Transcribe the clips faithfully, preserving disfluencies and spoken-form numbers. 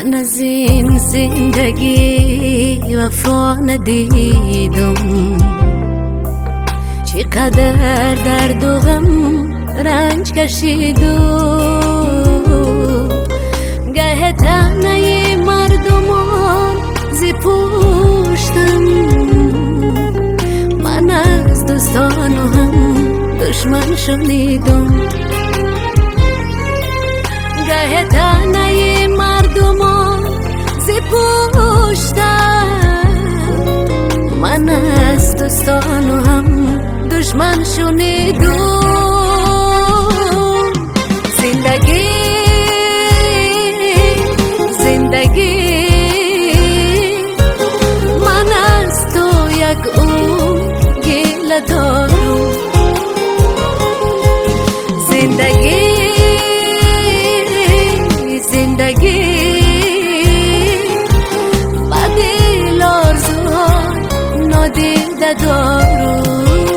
من از این زندگی وفا ندیدم، چقدر درد و غم رنج کشیدم. گه تنه مردمان زی پشتم، من از دوستان و هم دشمن شدیدم. گه تنه مردمان زی پشتم، من از دوستان و هم دشمن شدیدم. زندگی زندگی من از تو یک اون گله دارم. زندگی زندگی با دل آرزوها نادیده دارم.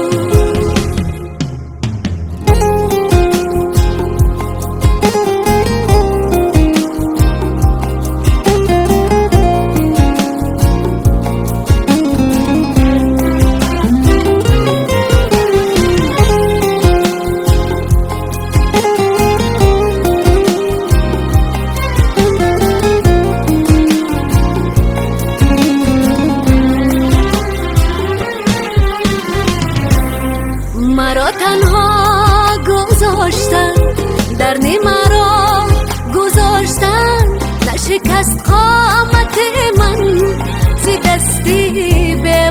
مرا تنها گذاشتن، در مرا گذاشتن، نشکست قامت من زی دستی به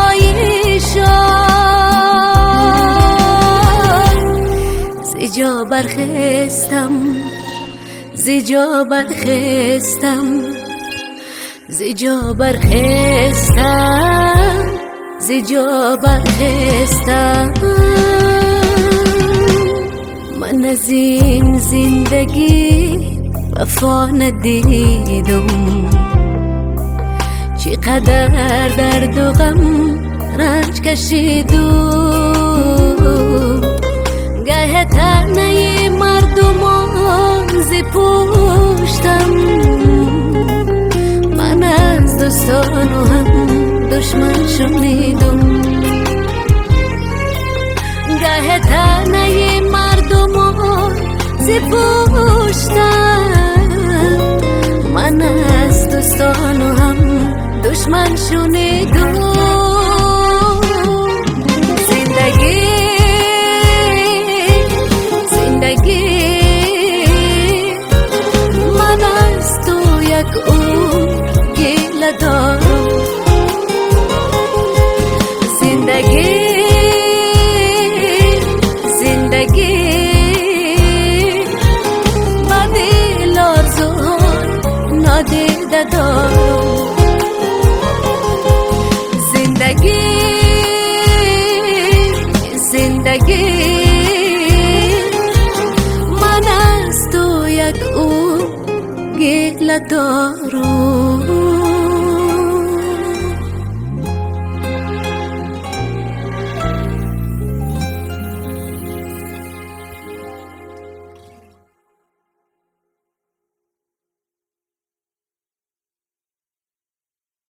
وفایشان. زی جا برخستم زی جا برخستم زی جا برخستم زی جا برخستم. من از این زندگی وفا ندیدم، چقدر درد و غم رنج کشیدم. گه تنه مردمان زی پشتم، من از دوستان و هم دشمن شدیدم. گه تنه مردمان زی پشتم، من از دوستان و هم دشمن شدیدم. زندگی زندگی من از تو یک اون گله دارم. زندگی زندگی با دل آرزوها نادیده دارم. زندگی زندگی من از تو یک اون گله دارم.